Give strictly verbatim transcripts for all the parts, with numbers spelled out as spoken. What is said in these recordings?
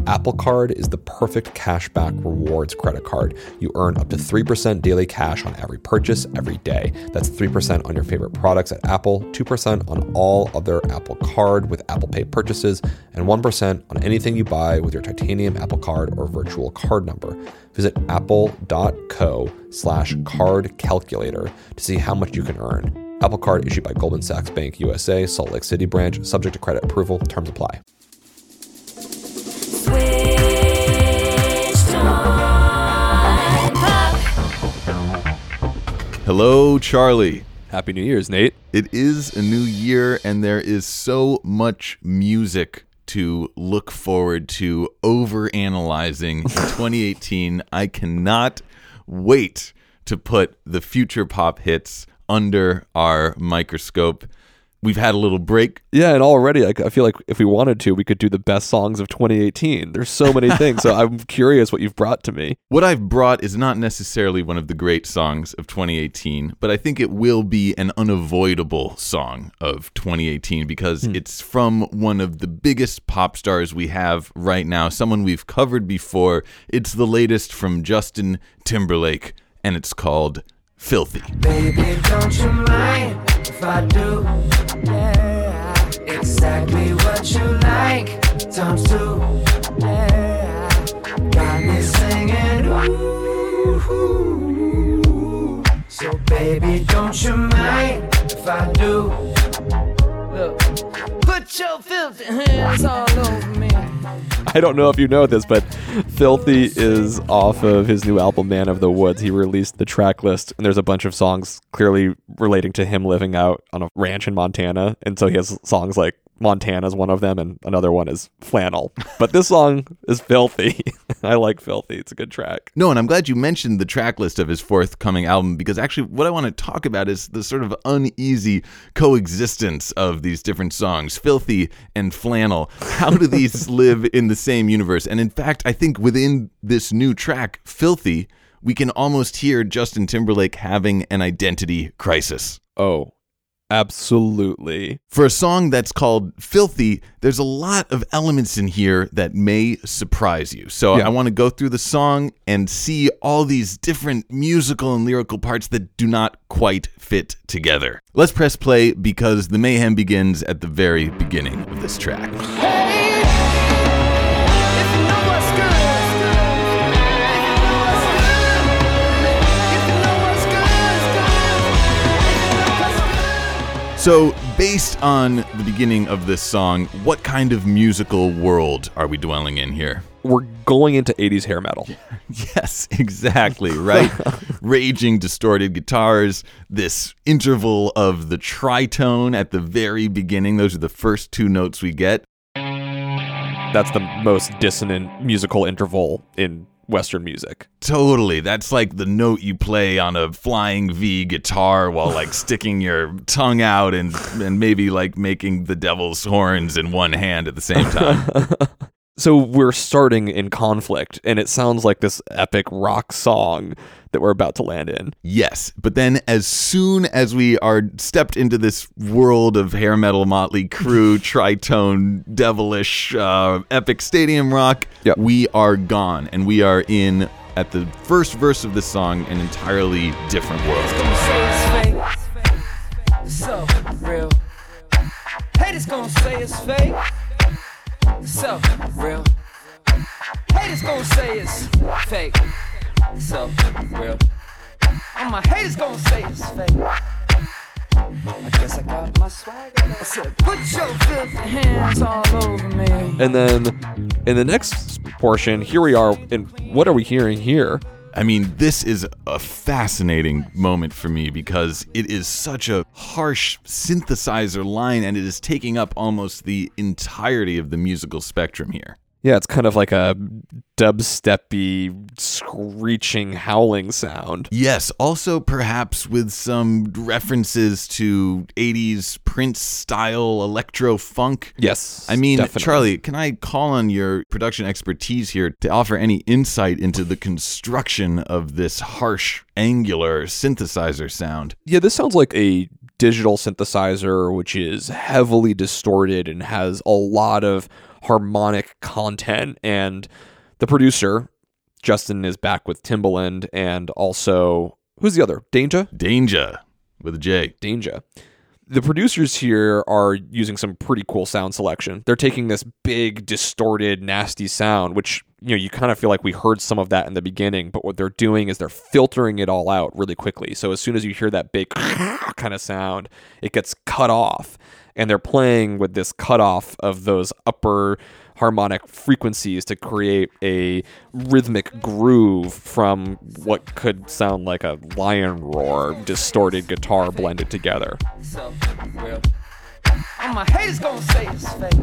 Apple Card is the perfect cashback rewards credit card. You earn up to three percent daily cash on every purchase every day. That's three percent on your favorite products at Apple, two percent on all other Apple Card with Apple Pay purchases, and one percent on anything you buy with your titanium Apple Card or virtual card number. Visit apple.co slash card calculator to see how much you can earn. Apple Card issued by Goldman Sachs Bank U S A, Salt Lake City branch, subject to credit approval. Terms apply. Hello, Charlie. Happy New Year's, Nate. It is a new year, and there is so much music to look forward to over-analyzing in twenty eighteen. I cannot wait to put the future pop hits under our microscope. We've had a little break. Yeah, and already I, I feel like if we wanted to, we could do the best songs of twenty eighteen. There's so many things, so I'm curious what you've brought to me. What I've brought is not necessarily one of the great songs of twenty eighteen, but I think it will be an unavoidable song of twenty eighteen because hmm. it's from one of the biggest pop stars we have right now, someone we've covered before. It's the latest from Justin Timberlake, and it's called Filthy. Baby, don't you mind if I do? Yeah, exactly what you like. Times two. Yeah, got me singing. Ooh, so baby, don't you mind if I do? Look, put your filthy hands all over me. I don't know if you know this, but Filthy is off of his new album, Man of the Woods. He released the track list, and there's a bunch of songs clearly relating to him living out on a ranch in Montana. And so he has songs like Montana's one of them, and another one is Flannel. But this song is Filthy. I like Filthy. It's a good track. No, and I'm glad you mentioned the track list of his forthcoming album, because actually what I want to talk about is the sort of uneasy coexistence of these different songs, Filthy and Flannel. How do these live in the same universe? And in fact, I think within this new track, Filthy, we can almost hear Justin Timberlake having an identity crisis. Oh, absolutely. For a song that's called Filthy, there's a lot of elements in here that may surprise you. So yeah. I want to go through the song and see all these different musical and lyrical parts that do not quite fit together. Let's press play because the mayhem begins at the very beginning of this track. So, based on the beginning of this song, what kind of musical world are we dwelling in here? We're going into eighties hair metal. Yes, exactly, right? Raging, distorted guitars, this interval of the tritone at the very beginning. Those are the first two notes we get. That's the most dissonant musical interval in Western music. Totally. That's like the note you play on a Flying V guitar while like sticking your tongue out and and maybe like making the devil's horns in one hand at the same time. So we're starting in conflict, and it sounds like this epic rock song that we're about to land in. Yes, but then as soon as we are stepped into this world of hair metal, Motley Crue, tritone, devilish, uh, epic stadium rock, yep. we are gone, and we are in, at the first verse of this song, an entirely different world. So real. Haters gonna say it's fake. So real. Haters gonna say it's fake. So real. All my haters gonna say it's fake. I guess I got my swag. I said, put your filthy hands all over me. And then in the next portion, here we are. And what are we hearing here? I mean, this is a fascinating moment for me because it is such a harsh synthesizer line, and it is taking up almost the entirety of the musical spectrum here. Yeah, it's kind of like a dubstep-y, screeching, howling sound. Yes, also perhaps with some references to eighties Prince-style electro-funk. Yes, I mean, definitely. Charlie, can I call on your production expertise here to offer any insight into the construction of this harsh, angular synthesizer sound? Yeah, this sounds like a digital synthesizer, which is heavily distorted and has a lot of harmonic content. And the producer, Justin, is back with Timbaland, and also, who's the other? Danja? Danja, with a J. Danja. The producers here are using some pretty cool sound selection. They're taking this big, distorted, nasty sound, which, you know, you kind of feel like we heard some of that in the beginning, but what they're doing is they're filtering it all out really quickly. So as soon as you hear that big kind of sound, it gets cut off, and they're playing with this cutoff of those upper harmonic frequencies to create a rhythmic groove from what could sound like a lion roar, distorted guitar blended together. So real. All my haters gonna say it's fake.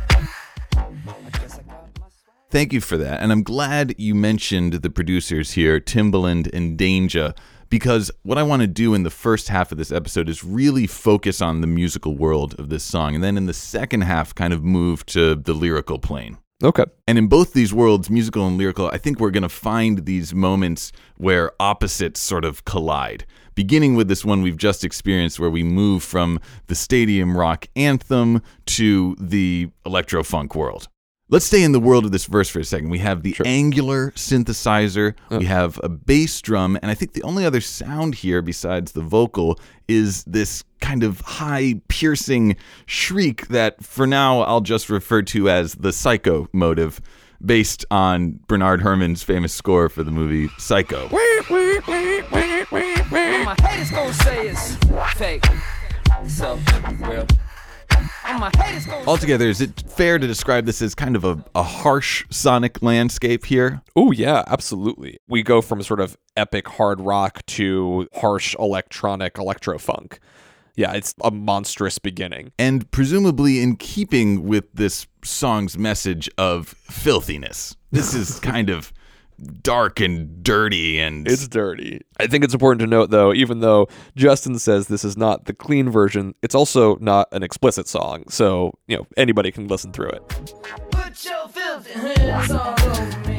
I guess I got my swag. Thank you for that. And I'm glad you mentioned the producers here, Timbaland and Danja, because what I want to do in the first half of this episode is really focus on the musical world of this song. And then in the second half, kind of move to the lyrical plane. Okay. And in both these worlds, musical and lyrical, I think we're going to find these moments where opposites sort of collide. Beginning with this one we've just experienced, where we move from the stadium rock anthem to the electro-funk world. Let's stay in the world of this verse for a second. We have the Sure. angular synthesizer, Oh. we have a bass drum, and I think the only other sound here besides the vocal is this kind of high, piercing shriek that for now I'll just refer to as the Psycho motive, based on Bernard Herrmann's famous score for the movie Psycho. All my haters gonna say it's fake. So real. All my haters gonna Altogether, is it fair to describe this as kind of a, a harsh sonic landscape here? Oh, yeah, absolutely. We go from sort of epic hard rock to harsh electronic electro-funk. Yeah, it's a monstrous beginning. And presumably in keeping with this song's message of filthiness. This is kind of dark and dirty and... It's dirty. I think it's important to note, though, even though Justin says this is not the clean version, it's also not an explicit song. So, you know, anybody can listen through it. put your filthy hands all over me.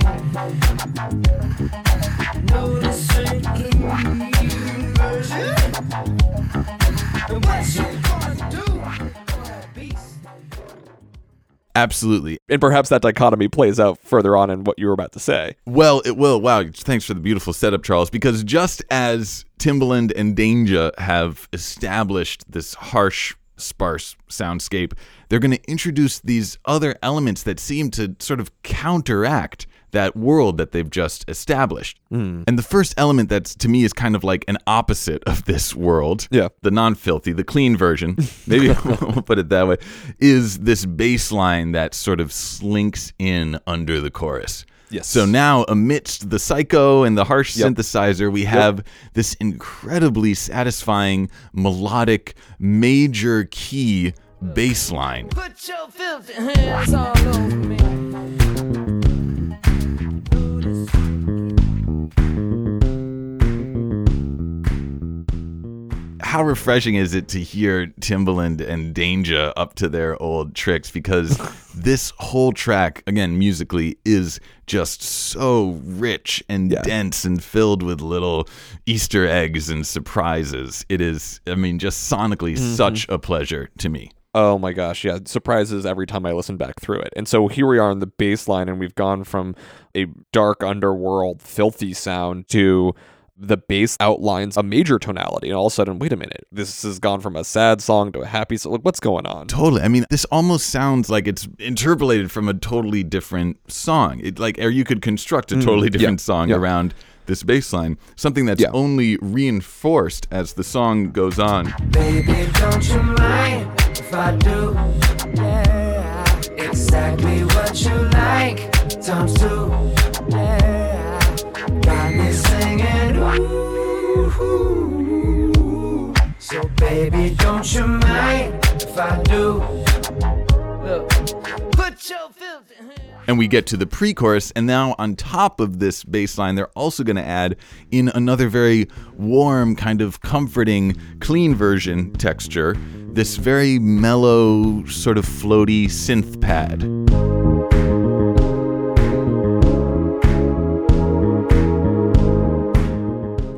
No, this ain't clean version. And what you gonna do for that beast? Absolutely. And perhaps that dichotomy plays out further on in what you were about to say. Well, it will. Wow, thanks for the beautiful setup, Charles. Because just as Timbaland and Danja have established this harsh, sparse soundscape, they're going to introduce these other elements that seem to sort of counteract that world that they've just established. Mm. And the first element that's, to me, is kind of like an opposite of this world, Yeah. the non-filthy, the clean version, maybe we'll put it that way, is this bass line that sort of slinks in under the chorus. Yes. So now, amidst the psycho and the harsh Yep. synthesizer, we have this incredibly satisfying, melodic, major key bass line. Put your filthy hands all over me. How refreshing is it to hear Timbaland and Danja up to their old tricks? Because this whole track, again, musically, is just so rich and Yeah. dense and filled with little Easter eggs and surprises. It is, I mean, just sonically Mm-hmm. such a pleasure to me. Oh my gosh, yeah, surprises every time I listen back through it. And so here we are in the bass line, and we've gone from a dark underworld, filthy sound to the bass outlines a major tonality. And all of a sudden, wait a minute, this has gone from a sad song to a happy song. Like, what's going on? Totally. I mean, this almost sounds like it's interpolated from a totally different song. It like, or you could construct a totally different yeah, song yeah. around this bass line, something that's Yeah. only reinforced as the song goes on. Baby, don't you mind if I do? Yeah, exactly what you like. Times two. Yeah, got me singing. Ooh. So baby, don't you mind if I do? Look, put your filthy hands. And we get to the pre-chorus, and now on top of this bass line, they're also going to add in another very warm, kind of comforting, clean version texture, this very mellow, sort of floaty synth pad.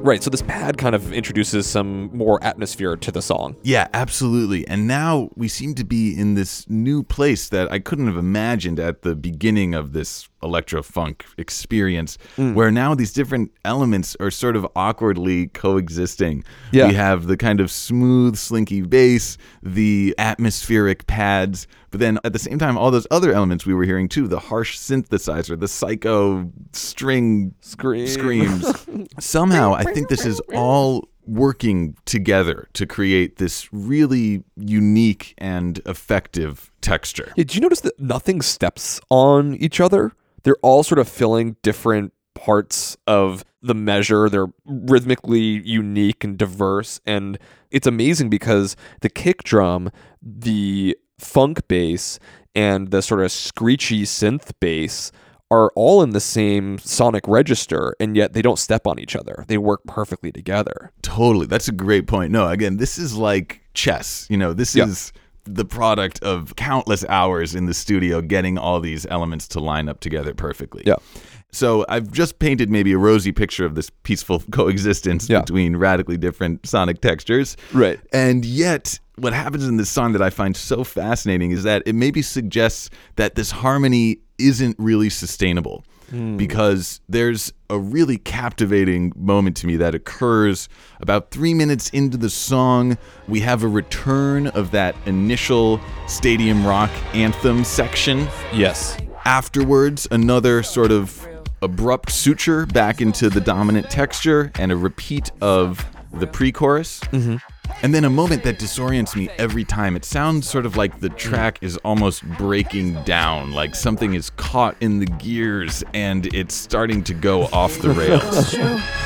Right, so this pad kind of introduces some more atmosphere to the song. Yeah, absolutely. And now we seem to be in this new place that I couldn't have imagined at the beginning of this electro-funk experience, mm. where now these different elements are sort of awkwardly coexisting. Yeah. We have the kind of smooth, slinky bass, the atmospheric pads, but then at the same time, all those other elements we were hearing too, the harsh synthesizer, the psycho string Scream. screams. Somehow, I think this is all working together to create this really unique and effective texture. Yeah, did you notice that nothing steps on each other? They're all sort of filling different parts of the measure. They're rhythmically unique and diverse. And it's amazing because the kick drum, the funk bass, and the sort of screechy synth bass are all in the same sonic register, and yet they don't step on each other. They work perfectly together. Totally. That's a great point. No, again, this is like chess. You know, this yeah. is the product of countless hours in the studio getting all these elements to line up together perfectly. Yeah. So I've just painted maybe a rosy picture of this peaceful coexistence yeah. between radically different sonic textures. Right. And yet, what happens in this song that I find so fascinating is that it maybe suggests that this harmony isn't really sustainable. Mm. Because there's a really captivating moment to me that occurs about three minutes into the song. We have a return of that initial Stadium Rock anthem section. Yes. Afterwards, another sort of abrupt suture back into the dominant texture and a repeat of the pre-chorus. Mm-hmm. And then a moment that disorients me every time. It sounds sort of like the track is almost breaking down, like something is caught in the gears and it's starting to go off the rails.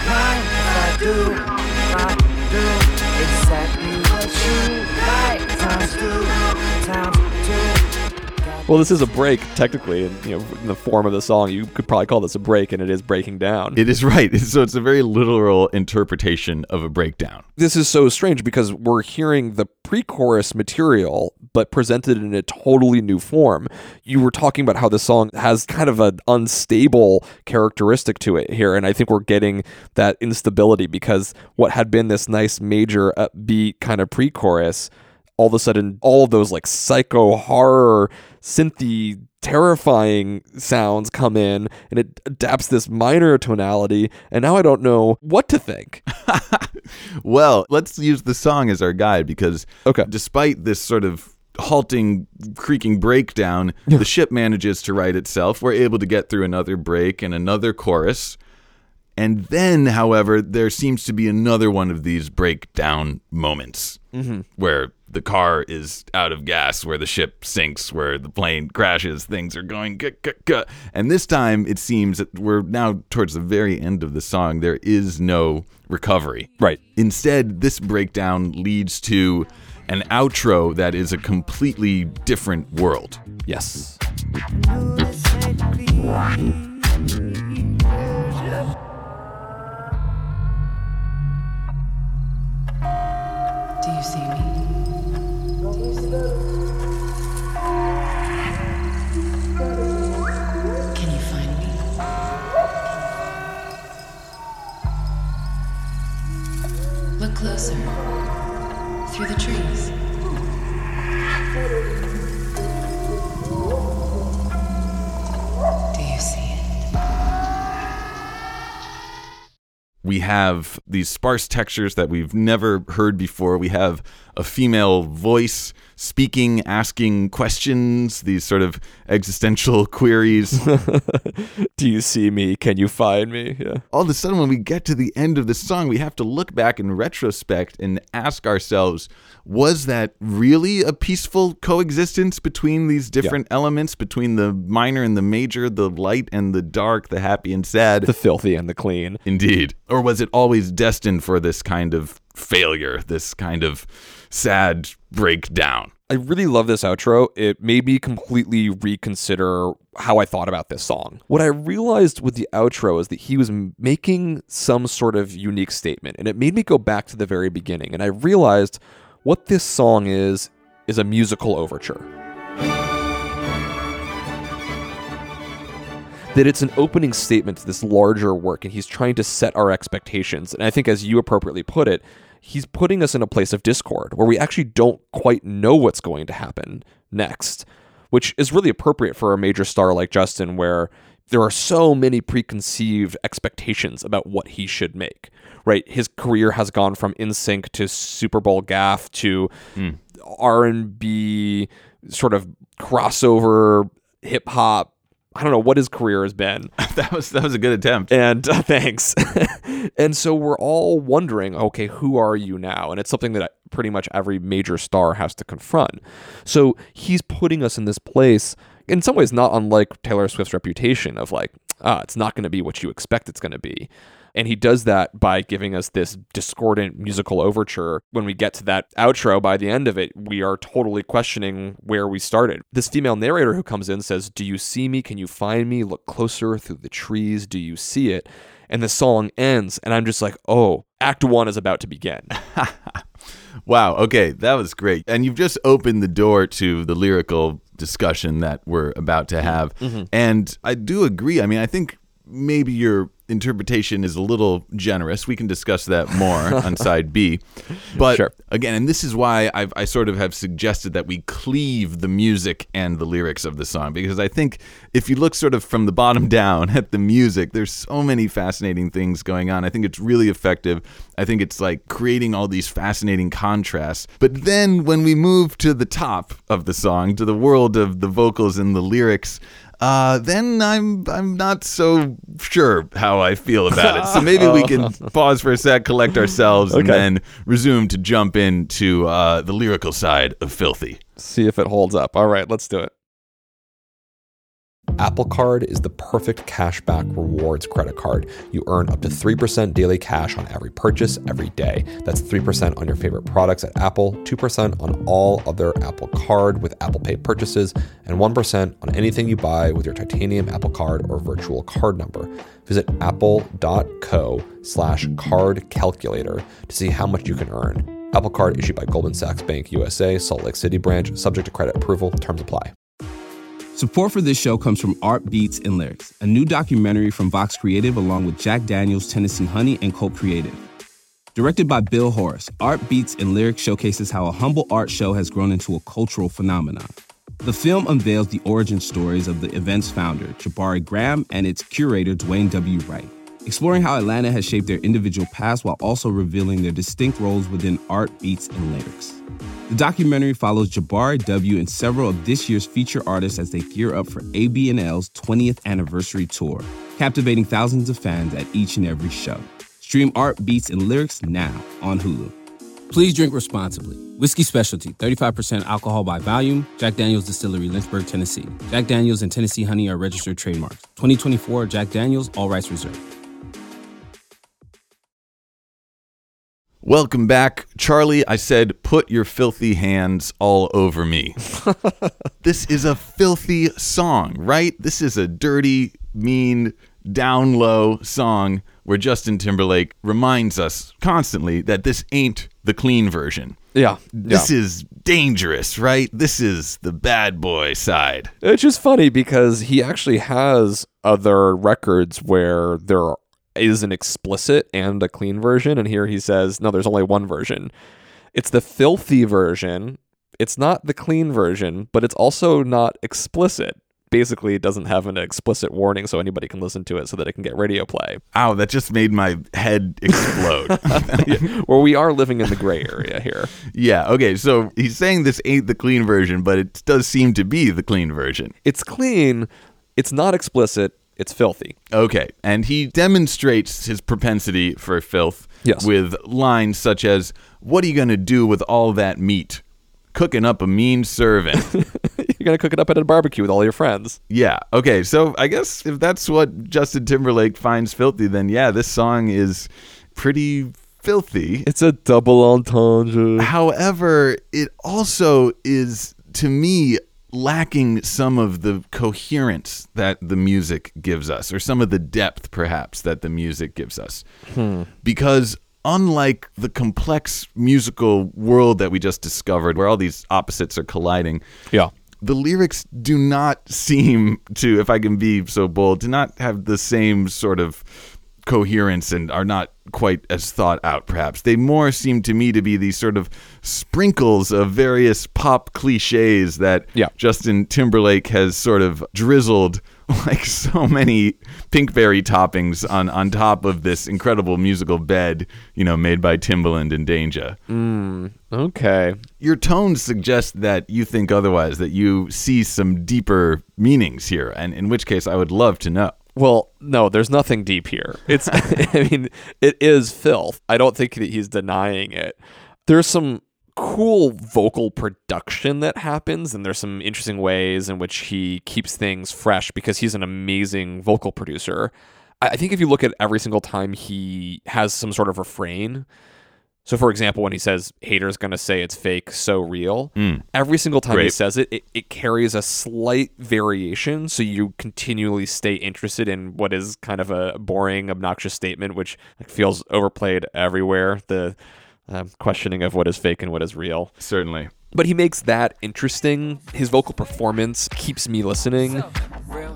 Well, this is a break, technically, and you know, in the form of the song, you could probably call this a break, and it is breaking down. It is right. So it's a very literal interpretation of a breakdown. This is so strange because we're hearing the pre-chorus material, but presented in a totally new form. You were talking about how the song has kind of an unstable characteristic to it here, and I think we're getting that instability because what had been this nice major upbeat kind of pre-chorus, all of a sudden, all of those like psycho horror, synthy, terrifying sounds come in, and it adapts this minor tonality, and now I don't know what to think. Well, let's use the song as our guide because okay. despite this sort of halting, creaking breakdown, the ship manages to right itself. We're able to get through another break and another chorus. And then, however, there seems to be another one of these breakdown moments mm-hmm. where the car is out of gas, where the ship sinks, where the plane crashes, things are going guh, guh, guh. And this time, it seems that we're now towards the very end of the song. There is no recovery. Right. Instead, this breakdown leads to an outro that is a completely different world. Yes. Do you see me? Can you find me? Look closer. Through the trees. Do you see it? We have these sparse textures that we've never heard before. We have a female voice speaking, asking questions, these sort of existential queries. Do you see me? Can you find me? Yeah. All of a sudden, when we get to the end of the song, we have to look back in retrospect and ask ourselves, was that really a peaceful coexistence between these different yeah. elements, between the minor and the major, the light and the dark, the happy and sad? The filthy and the clean. Indeed. Or was it always destined for this kind of failure, this kind of sad breakdown? I really love this outro. It made me completely reconsider how I thought about this song. What I realized with the outro is that he was making some sort of unique statement, and it made me go back to the very beginning, and I realized what this song is, is a musical overture. that it's an opening statement to this larger work, and he's trying to set our expectations. And I think, as you appropriately put it, he's putting us in a place of discord where we actually don't quite know what's going to happen next, which is really appropriate for a major star like Justin, where there are so many preconceived expectations about what he should make, right? His career has gone from N Sync to Super Bowl gaff to mm. R and B, sort of crossover hip hop. I don't know what his career has been. that was that was a good attempt. And uh, thanks. And so we're all wondering, okay, who are you now? And it's something that pretty much every major star has to confront. So he's putting us in this place, in some ways not unlike Taylor Swift's reputation of like, ah, it's not going to be what you expect it's going to be. And he does that by giving us this discordant musical overture. When we get to that outro, by the end of it, we are totally questioning where we started. This female narrator who comes in says, "Do you see me? Can you find me? Look closer through the trees. Do you see it?" And the song ends, and I'm just like, oh, act one is about to begin. Wow, okay, that was great. And you've just opened the door to the lyrical discussion that we're about to have. Mm-hmm. And I do agree. I mean, I think maybe your interpretation is a little generous. We can discuss that more on side B. But sure. Again, and this is why I've, I sort of have suggested that we cleave the music and the lyrics of the song, because I think if you look sort of from the bottom down at the music, there's so many fascinating things going on. I think it's really effective. I think it's like creating all these fascinating contrasts. But then when we move to the top of the song, to the world of the vocals and the lyrics, Uh, then I'm I'm not so sure how I feel about it. So maybe we can pause for a sec, collect ourselves, okay, and then resume to jump into uh, the lyrical side of Filthy. See if it holds up. All right, let's do it. Apple Card is the perfect cashback rewards credit card. You earn up to three percent daily cash on every purchase every day. That's three percent on your favorite products at Apple, two percent on all other Apple Card with Apple Pay purchases, and one percent on anything you buy with your titanium Apple Card or virtual card number. Visit apple.co slash card calculator to see how much you can earn. Apple Card issued by Goldman Sachs Bank U S A, Salt Lake City branch, subject to credit approval. Terms apply. Support for this show comes from Art Beats and Lyrics, a new documentary from Vox Creative along with Jack Daniels, Tennessee Honey, and Colt Creative. Directed by Bill Horace, Art Beats and Lyrics showcases how a humble art show has grown into a cultural phenomenon. The film unveils the origin stories of the event's founder, Jabari Graham, and its curator, Dwayne W. Wright, exploring how Atlanta has shaped their individual paths while also revealing their distinct roles within Art Beats and Lyrics. The documentary follows Jabari W. and several of this year's feature artists as they gear up for A B and L's twentieth anniversary tour, captivating thousands of fans at each and every show. Stream Art Beats and Lyrics now on Hulu. Please drink responsibly. Whiskey Specialty, thirty-five percent alcohol by volume. Jack Daniels Distillery, Lynchburg, Tennessee. Jack Daniels and Tennessee Honey are registered trademarks. twenty twenty-four Jack Daniels, all rights reserved. Welcome back. Charlie, I said, put your filthy hands all over me. This is a filthy song, right? This is a dirty, mean, down low song where Justin Timberlake reminds us constantly that this ain't the clean version. Yeah. This yeah. is dangerous, right? This is the bad boy side. It's just funny because he actually has other records where there are is an explicit and a clean version, and here he says no, there's only one version. It's the filthy version. It's not the clean version, but it's also not explicit. Basically, it doesn't have an explicit warning so anybody can listen to it so that it can get radio play. Ow, that just made my head explode. Yeah, well, we are living in the gray area here. Yeah, okay, so he's saying this ain't the clean version, but it does seem to be the clean version. It's clean, it's not explicit, it's filthy. Okay, and he demonstrates his propensity for filth yes. with lines such as, "What are you going to do with all that meat? Cooking up a mean serving." You're going to cook it up at a barbecue with all your friends. Yeah, okay, so I guess if that's what Justin Timberlake finds filthy, then yeah, this song is pretty filthy. It's a double entendre. However, it also is, to me, lacking some of the coherence that the music gives us, or some of the depth, perhaps, that the music gives us. Hmm. Because unlike the complex musical world that we just discovered, where all these opposites are colliding, yeah, the lyrics do not seem to, if I can be so bold, do not have the same sort of coherence and are not quite as thought out, perhaps. They more seem to me to be these sort of sprinkles of various pop cliches that yeah. Justin Timberlake has sort of drizzled like so many Pinkberry toppings on, on top of this incredible musical bed, you know, made by Timbaland and Danja. Mm, okay. Your tone suggests that you think otherwise, that you see some deeper meanings here, and in which case I would love to know. Well, no, there's nothing deep here. It's, I mean, it is filth. I don't think that he's denying it. There's some cool vocal production that happens, and there's some interesting ways in which he keeps things fresh because he's an amazing vocal producer. I think if you look at every single time he has some sort of refrain, so for example, when he says, haters gonna say it's fake, so real, mm. every single time Great. he says it, it, it carries a slight variation, so you continually stay interested in what is kind of a boring, obnoxious statement, which feels overplayed everywhere, the um, questioning of what is fake and what is real. Certainly. But he makes that interesting. His vocal performance keeps me listening. So real.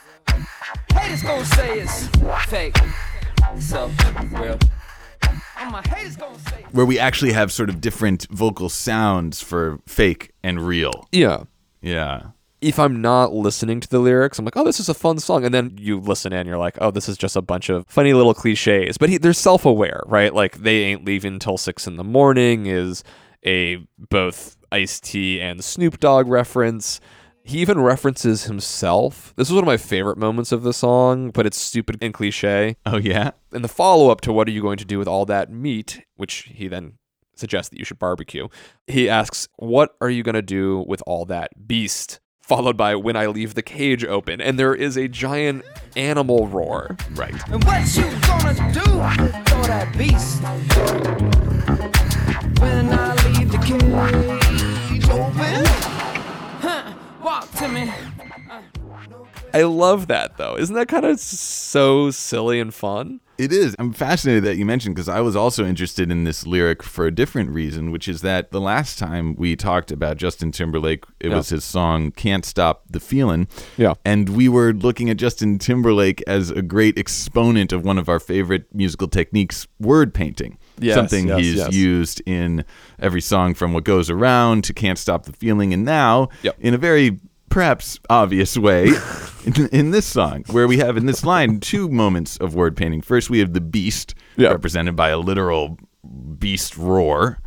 Haters gonna say it's fake. So real. All my haters gonna say Where we actually have sort of different vocal sounds for fake and real. Yeah. Yeah. If I'm not listening to the lyrics, I'm like, oh, this is a fun song. And then you listen in, you're like, oh, this is just a bunch of funny little cliches. But he, they're self-aware, right? Like, they ain't leaving till six in the morning is a both Ice-T and Snoop Dogg reference. He even references himself. This is one of my favorite moments of the song, but it's stupid and cliche. Oh, yeah? In the follow-up to what are you going to do with all that meat, which he then suggests that you should barbecue, he asks, what are you going to do with all that beast? Followed by when I leave the cage open. And there is a giant animal roar. Right. And what you gonna do with all that beast? When I leave the cage open, huh? Walk to me. Uh, I love that, though. Isn't that kind of so silly and fun? It is. I'm fascinated that you mentioned, because I was also interested in this lyric for a different reason, which is that the last time we talked about Justin Timberlake, it yeah. was his song Can't Stop the Feelin'. Yeah. And we were looking at Justin Timberlake as a great exponent of one of our favorite musical techniques, word painting. Yes, Something yes, he's yes. used in every song from What Goes Around to Can't Stop the Feeling, and now Yep. in a very perhaps obvious way in, in this song, where we have in this line two moments of word painting. First, we have the beast, Yeah. represented by a literal beast roar.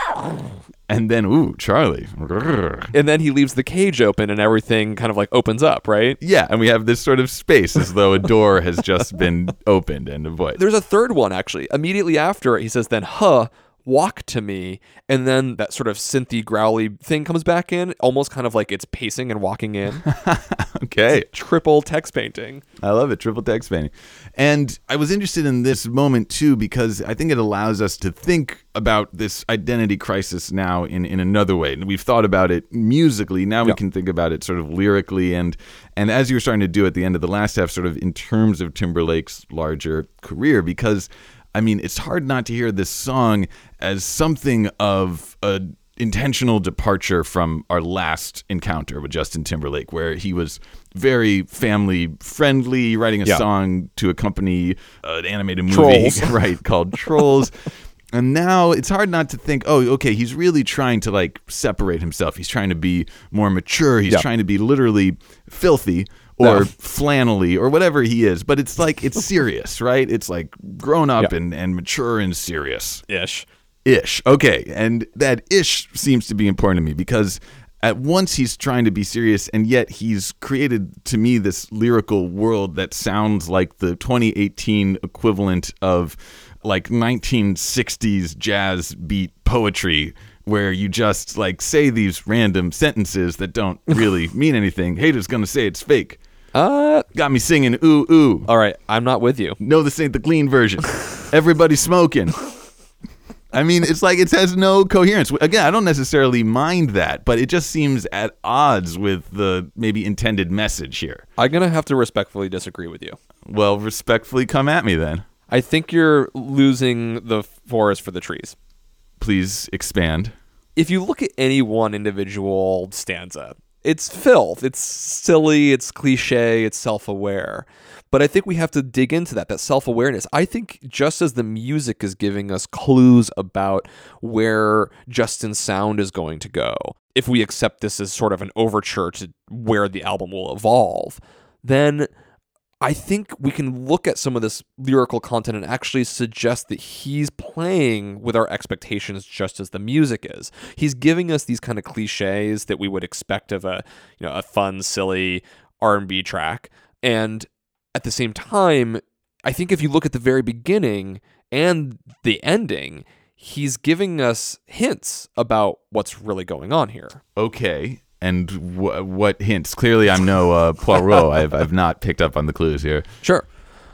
And then, ooh, Charlie. And then he leaves the cage open and everything kind of like opens up, right? Yeah, and we have this sort of space as though a door has just been opened and a voice. There's a third one, actually. Immediately after it, he says, then, huh, walk to me. And then that sort of synthy, growly thing comes back in, almost kind of like it's pacing and walking in. Okay. Triple text painting. I love it. Triple text painting. And I was interested in this moment, too, because I think it allows us to think about this identity crisis now in, in another way. And we've thought about it musically. Now we Yeah. can think about it sort of lyrically. And, and as you were starting to do at the end of the last half, sort of in terms of Timberlake's larger career, because I mean, it's hard not to hear this song as something of a intentional departure from our last encounter with Justin Timberlake, where he was very family friendly, writing a Yeah. song to accompany an animated movie, Trolls. right, called Trolls. And now it's hard not to think, oh, okay, he's really trying to like separate himself. He's trying to be more mature. He's Yeah. trying to be literally filthy or No. flannelly or whatever he is. But it's like, it's serious, right? It's like grown up Yeah. and, and mature and serious. Ish. Ish. Okay. And that ish seems to be important to me because at once he's trying to be serious, and yet he's created to me this lyrical world that sounds like the twenty eighteen equivalent of like nineteen sixties jazz beat poetry, where you just like say these random sentences that don't really mean anything. Haters gonna say it's fake. Uh, Got me singing ooh ooh. all right, I'm not with you. No, this ain't the clean version. Everybody smoking. I mean, it's like it has no coherence. Again, I don't necessarily mind that, but it just seems at odds with the maybe intended message here. I'm going to have to respectfully disagree with you. Well, respectfully come at me then. I think you're losing the forest for the trees. Please expand. If you look at any one individual stanza, it's filth. It's silly. It's cliche. It's self-aware. But I think we have to dig into that, that self-awareness. I think just as the music is giving us clues about where Justin's sound is going to go, if we accept this as sort of an overture to where the album will evolve, then I think we can look at some of this lyrical content and actually suggest that he's playing with our expectations just as the music is. He's giving us these kind of cliches that we would expect of a, you know, a fun, silly R and B track. And at the same time, I think if you look at the very beginning and the ending, he's giving us hints about what's really going on here. Okay. And w- what hints? Clearly, I'm no uh, Poirot. I've I've not picked up on the clues here. Sure.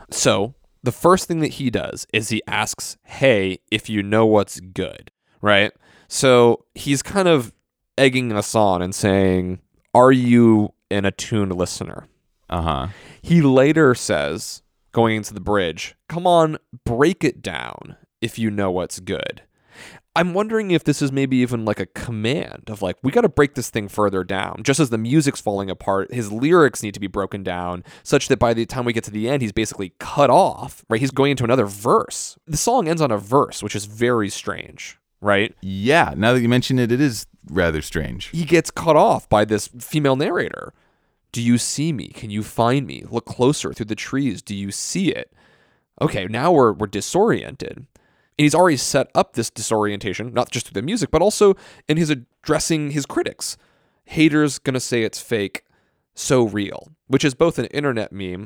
So the first thing that he does is he asks, "Hey, if you know what's good," right? So he's kind of egging us on and saying, "Are you an attuned listener?" Uh huh. He later says, going into the bridge, "Come on, break it down if you know what's good." I'm wondering if this is maybe even like a command of like, we got to break this thing further down. Just as the music's falling apart, his lyrics need to be broken down such that by the time we get to the end, he's basically cut off, right? He's going into another verse. The song ends on a verse, which is very strange, right? Yeah, now that you mention it, it is rather strange. He gets cut off by this female narrator. "Do you see me? Can you find me? Look closer through the trees. Do you see it?" Okay, now we're we're disoriented. And he's already set up this disorientation, not just through the music, but also in his addressing his critics. Haters gonna say it's fake, so real, which is both an internet meme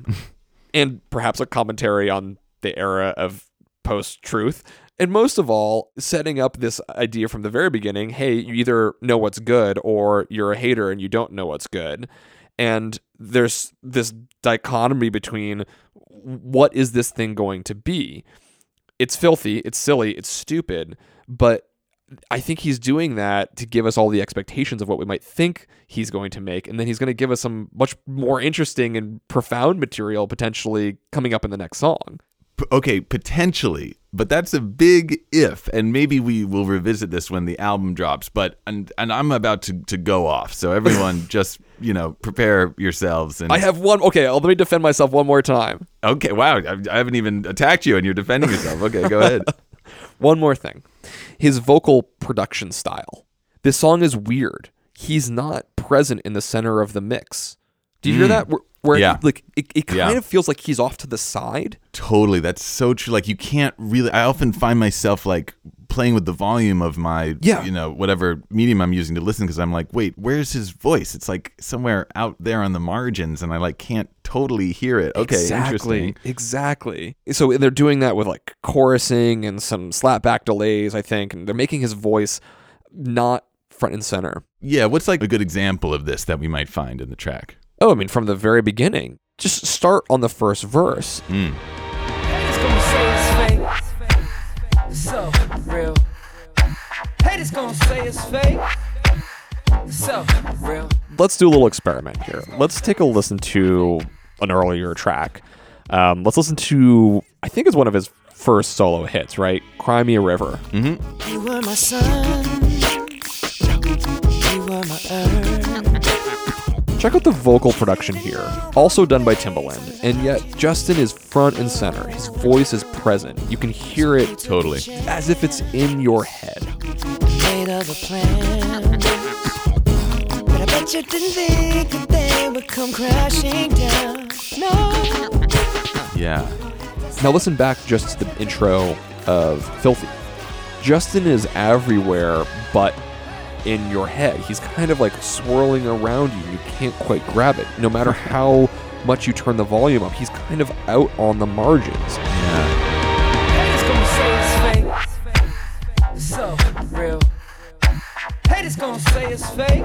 and perhaps a commentary on the era of post-truth. And most of all, setting up this idea from the very beginning, hey, you either know what's good or you're a hater and you don't know what's good. And there's this dichotomy between what is this thing going to be? It's filthy, it's silly, it's stupid, but I think he's doing that to give us all the expectations of what we might think he's going to make, and then he's going to give us some much more interesting and profound material potentially coming up in the next song. Okay, potentially, but that's a big if, and maybe we will revisit this when the album drops, but and and I'm about to, to go off, so everyone just, you know, prepare yourselves. And I have one, okay, let me defend myself one more time. Okay, wow, I, I haven't even attacked you and you're defending yourself. Okay, go ahead. One more thing. His vocal production style. This song is weird. He's not present in the center of the mix. Do you hear Mm. that? Where, where Yeah. like it, it kind Yeah. of feels like he's off to the side. Totally, that's so true. Like, you can't really, I often find myself like playing with the volume of my, Yeah. you know, whatever medium I'm using to listen, because I'm like, wait, where's his voice? It's like somewhere out there on the margins, and I like can't totally hear it. Okay, exactly, interesting. exactly. So they're doing that with like chorusing and some slapback delays, I think, and they're making his voice not front and center. Yeah, what's like a good example of this that we might find in the track? Oh, I mean, from the very beginning. Just start on the first verse. Mm. Haters gonna say it's fake. So real. Haters gonna say it's fake. So real. Let's do a little experiment here. Let's take a listen to an earlier track. Um, let's listen to, I think it's one of his first solo hits, right? Cry Me a River. Mm-hmm. You were my sun. You were my earth. Check out the vocal production here, also done by Timbaland, and yet Justin is front and center. His voice is present. You can hear it Totally. as if it's in your head. Made of a plan. But I bet you didn't think that they would come crashing down. No. Yeah. Now listen back just to the intro of Filthy. Justin is everywhere but in your head. He's kind of like swirling around you. You can't quite grab it. No matter how much you turn the volume up, he's kind of out on the margins. Yeah. Haters gonna say it's fake. So real. Haters gonna say it's fake.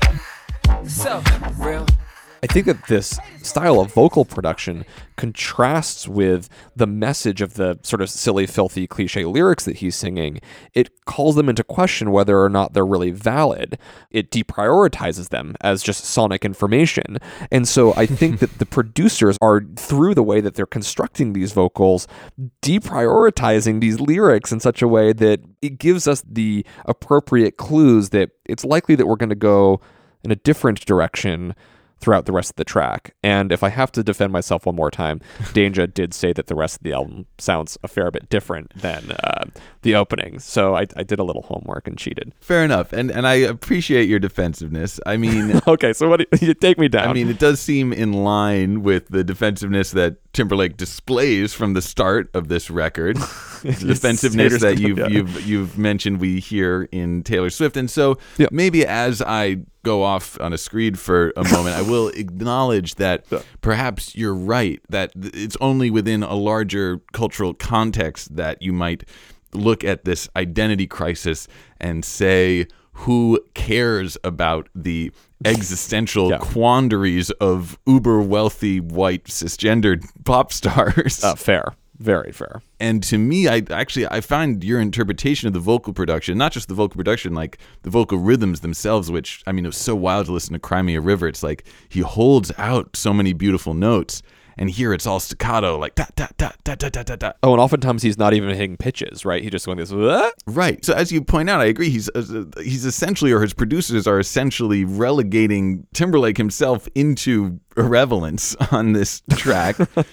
So real. I think that this style of vocal production contrasts with the message of the sort of silly, filthy, cliche lyrics that he's singing. It calls them into question whether or not they're really valid. It deprioritizes them as just sonic information. And so I think that the producers are, through the way that they're constructing these vocals, deprioritizing these lyrics in such a way that it gives us the appropriate clues that it's likely that we're going to go in a different direction throughout the rest of the track. And if I have to defend myself one more time, Danja did say that the rest of the album sounds a fair bit different than uh, the opening. So I, I did a little homework and cheated. Fair enough. And and I appreciate your defensiveness. I mean... okay, so what do you, you take me down. I mean, it does seem in line with the defensiveness that Timberlake displays from the start of this record. The defensiveness that you've, yeah. you've, you've mentioned we hear in Taylor Swift. And so yeah. maybe as I go off on a screed for a moment, I will acknowledge that yeah. perhaps you're right, that it's only within a larger cultural context that you might look at this identity crisis and say, who cares about the existential yeah. quandaries of uber wealthy white cisgendered pop stars? Uh, fair. Very fair. And to me, I actually I find your interpretation of the vocal production, not just the vocal production, like the vocal rhythms themselves, which, I mean, it was so wild to listen to Cry Me a River. It's like he holds out so many beautiful notes. And here it's all staccato, like da da da da da da da da. Oh, and oftentimes he's not even hitting pitches, right? He just going this. What? Right. So as you point out, I agree. He's uh, he's essentially, or his producers are essentially relegating Timberlake himself into irrelevance on this track.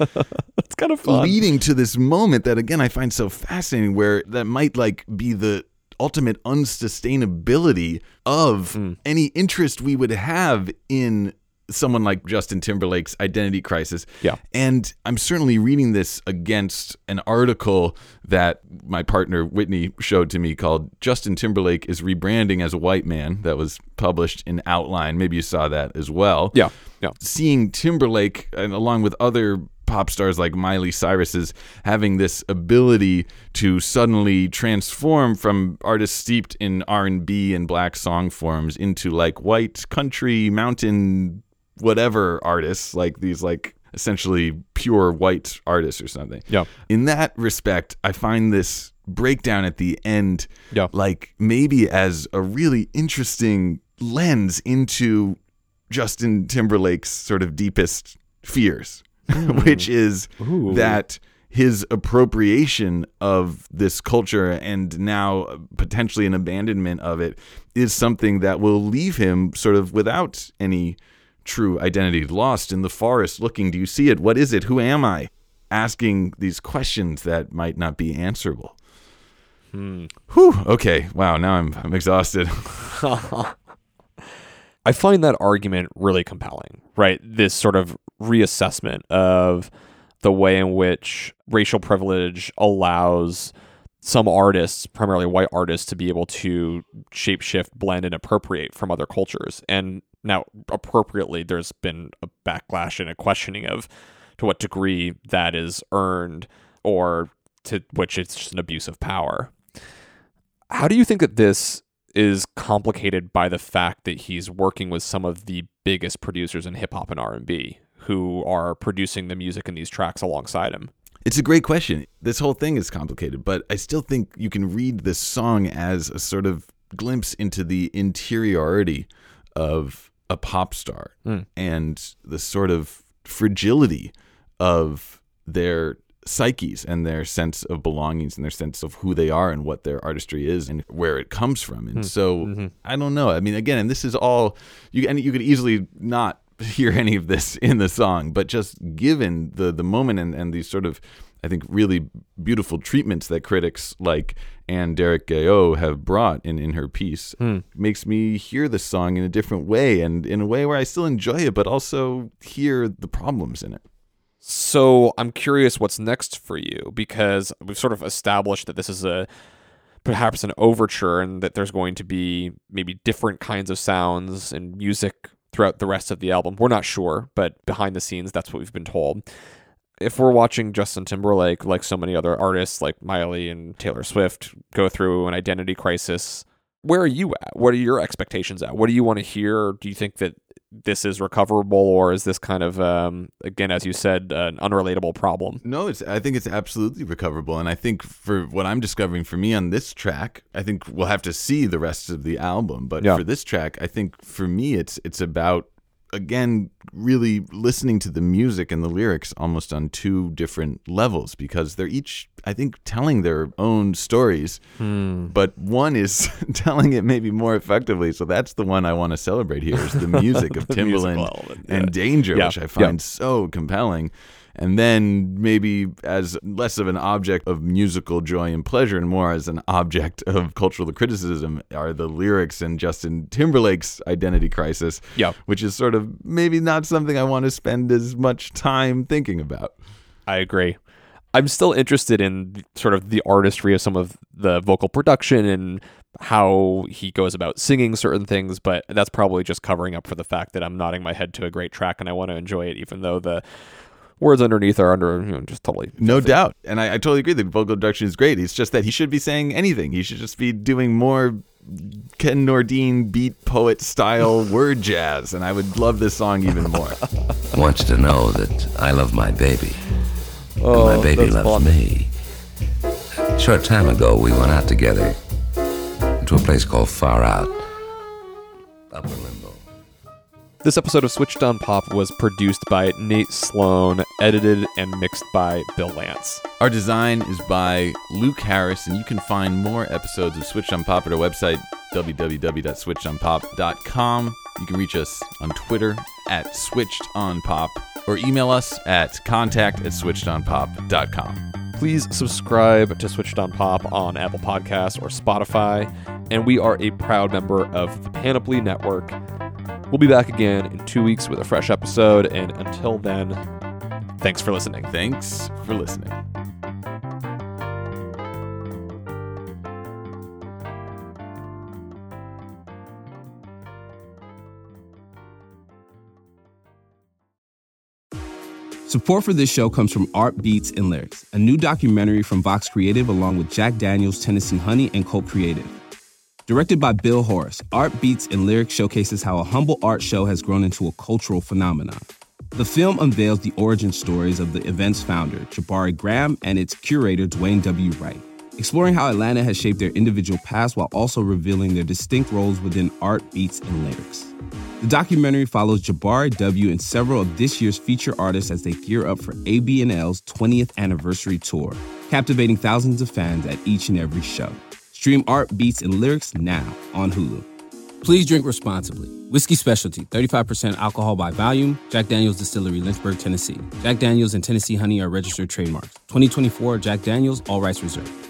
It's kind of fun, leading to this moment that again I find so fascinating, where that might like be the ultimate unsustainability of mm. any interest we would have in someone like Justin Timberlake's identity crisis. Yeah. And I'm certainly reading this against an article that my partner Whitney showed to me called Justin Timberlake is Rebranding as a White Man, that was published in Outline. Maybe you saw that as well. Yeah. Yeah. Seeing Timberlake, and along with other pop stars like Miley Cyrus's, having this ability to suddenly transform from artists steeped in R and B and black song forms into like white country mountain whatever artists, like these like essentially pure white artists or something. Yeah. In that respect, I find this breakdown at the end yeah. like maybe as a really interesting lens into Justin Timberlake's sort of deepest fears, mm. which is Ooh. that his appropriation of this culture and now potentially an abandonment of it is something that will leave him sort of without any true identity, lost in the forest looking, do you see it? What is it? Who am I? Asking these questions that might not be answerable. Hmm. Whew. Okay. Wow. Now I'm I'm exhausted. I find that argument really compelling, right? This sort of reassessment of the way in which racial privilege allows some artists, primarily white artists, to be able to shapeshift, blend, and appropriate from other cultures. And now, appropriately, there's been a backlash and a questioning of to what degree that is earned or to which it's just an abuse of power. How do you think that this is complicated by the fact that he's working with some of the biggest producers in hip-hop and R and B who are producing the music in these tracks alongside him? It's a great question. This whole thing is complicated, but I still think you can read this song as a sort of glimpse into the interiority of a pop star mm. and the sort of fragility of their psyches and their sense of belongings and their sense of who they are and what their artistry is and where it comes from. And mm. so mm-hmm. I don't know. I mean, again, and this is all you and you could easily not hear any of this in the song, but just given the the moment and, and these sort of, I think, really beautiful treatments that critics like Anne Derrick Gayo have brought in, in her piece, mm. makes me hear the song in a different way and in a way where I still enjoy it, but also hear the problems in it. So I'm curious what's next for you, because we've sort of established that this is a perhaps an overture and that there's going to be maybe different kinds of sounds and music throughout the rest of the album. We're not sure, but behind the scenes, that's what we've been told. If we're watching Justin Timberlake, like so many other artists like Miley and Taylor Swift, go through an identity crisis, where are you at? What are your expectations at? What do you want to hear? Do you think that this is recoverable, or is this kind of, um, again, as you said, an unrelatable problem? No, it's. I think it's absolutely recoverable. And I think for what I'm discovering for me on this track, I think we'll have to see the rest of the album. But yeah. for this track, I think for me, it's it's about, again, really listening to the music and the lyrics almost on two different levels, because they're each I think, telling their own stories. Hmm. But one is telling it maybe more effectively. So that's the one I want to celebrate here is the music of Timbaland element, yeah. and Danger, Yeah, which I find yeah. so compelling. And then maybe as less of an object of musical joy and pleasure and more as an object of cultural criticism are the lyrics in Justin Timberlake's Identity Crisis, Yeah. which is sort of maybe not something I want to spend as much time thinking about. I agree. I'm still interested in sort of the artistry of some of the vocal production and how he goes about singing certain things, but that's probably just covering up for the fact that I'm nodding my head to a great track and I want to enjoy it, even though the words underneath are under, you know, just totally. No filthy. doubt. And I, I totally agree. The vocal production is great. It's just that he should be saying anything. He should just be doing more Ken Nordine beat poet style word jazz. And I would love this song even more. I want you to know that I love my baby. Oh, and my baby that's loves fun. me. A short time ago, we went out together to a place called Far Out, Upper Limbo. This episode of Switched on Pop was produced by Nate Sloan, edited and mixed by Bill Lance. Our design is by Luke Harris, and you can find more episodes of Switched on Pop at our website, w w w dot switched on pop dot com. You can reach us on Twitter at switchedonpop or email us at contact at switched on pop dot com. Please subscribe to Switched on Pop on Apple Podcasts or Spotify, and we are a proud member of the Panoply Network. We'll be back again in two weeks with a fresh episode, and until then, thanks for listening. Thanks for listening. Support for this show comes from Art Beats and Lyrics, a new documentary from Vox Creative along with Jack Daniels, Tennessee Honey, and Colt Creative. Directed by Bill Horace, Art Beats and Lyrics showcases how a humble art show has grown into a cultural phenomenon. The film unveils the origin stories of the event's founder, Jabari Graham, and its curator, Dwayne W. Wright, exploring how Atlanta has shaped their individual paths while also revealing their distinct roles within art, beats, and lyrics. The documentary follows Jabari W. and several of this year's feature artists as they gear up for A B and L's twentieth anniversary tour, captivating thousands of fans at each and every show. Stream Art, Beats, and Lyrics now on Hulu. Please drink responsibly. Whiskey Specialty, thirty-five percent alcohol by volume. Jack Daniels Distillery, Lynchburg, Tennessee. Jack Daniels and Tennessee Honey are registered trademarks. twenty twenty-four Jack Daniels, all rights reserved.